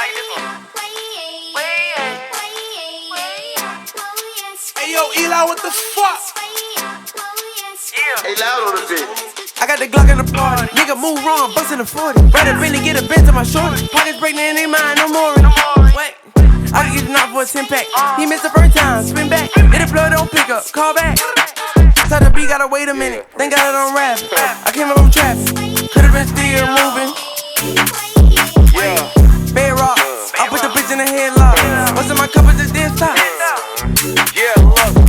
like this one. Hey yo, Eli, what the fuck? Yeah. Hey, loud on the beat. I got the Glock in the party. Nigga move wrong, bustin' the 40. Ride a Bentley, get a Benz to my shorty. Pockets breaking in their mind, no more. Wait, I can get the knock for a 10-pack. He missed the first time, spin back. Hit the plug, don't pick up, call back. Tell the beat, gotta wait a minute. Then got it on rap. I came up from traffic. Could've been still moving. Yeah. Bad rock. I put the bitch in the headlock. What's in my cup is this this top. Yeah, look.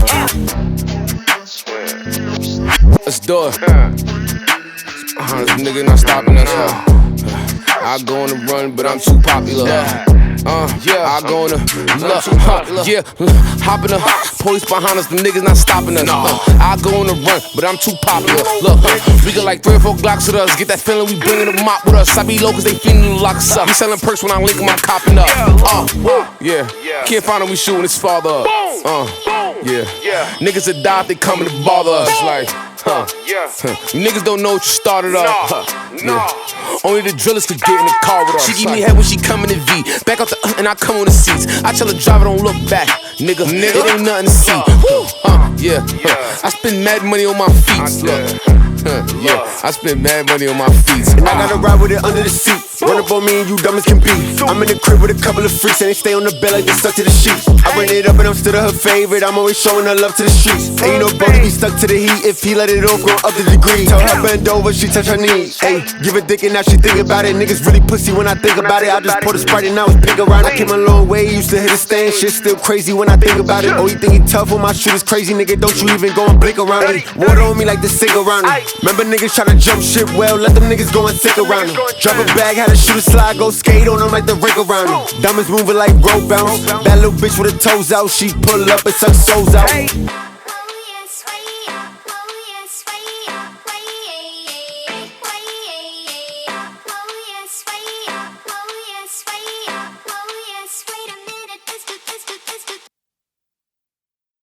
Let's do it. This nigga not stopping us. I go on the run, but I'm too popular. I go on the hop in the police behind us, the niggas not stopping us. I go on the run, but I'm too popular. Look, we got like 3 or 4 Glocks with us. Get that feeling, we bringing the mop with us. I be low cause they feeling to lock us up. We selling perks when I link 'em, I'm copping up. Yeah, can't find him, we shooting his father up. Niggas that die if they coming to bother us. Like, niggas don't know what you started up. Only the drillers could get in the car with us. She give me head when she come in the V. Back out the and I come on the seats. I tell the driver don't look back, nigga. It ain't nothing to see. I spend mad money on my feet. I spend mad money on my feet. And I gotta ride with it under the seat. Run up on me and you dumb as can be. I'm in the crib with a couple of freaks and they stay on the bed like they stuck to the sheets. I run it up and I'm still her favorite. I'm always showing her love to the streets. Ain't no bro to be stuck to the heat. If he let it off, go up the degree. Tell her bend over, she touch her knees. Ayy, give a dick and now she think about it. Niggas really pussy when I think about it. I just poured a Sprite and now it's pink around. I came a long way, used to hit a stand. Shit still crazy when I think about it. Oh, you think he tough when my shit is crazy, nigga? Don't you even go and blink around me. Water on me like the sink around me. Remember niggas tryna jump shit, well, let them niggas go and sink around him. Drop a bag, had to shoot a slide, go skate on them like the rink around him. Diamonds moving like rope bounce. That little bitch with her toes out, she pull up and suck souls out.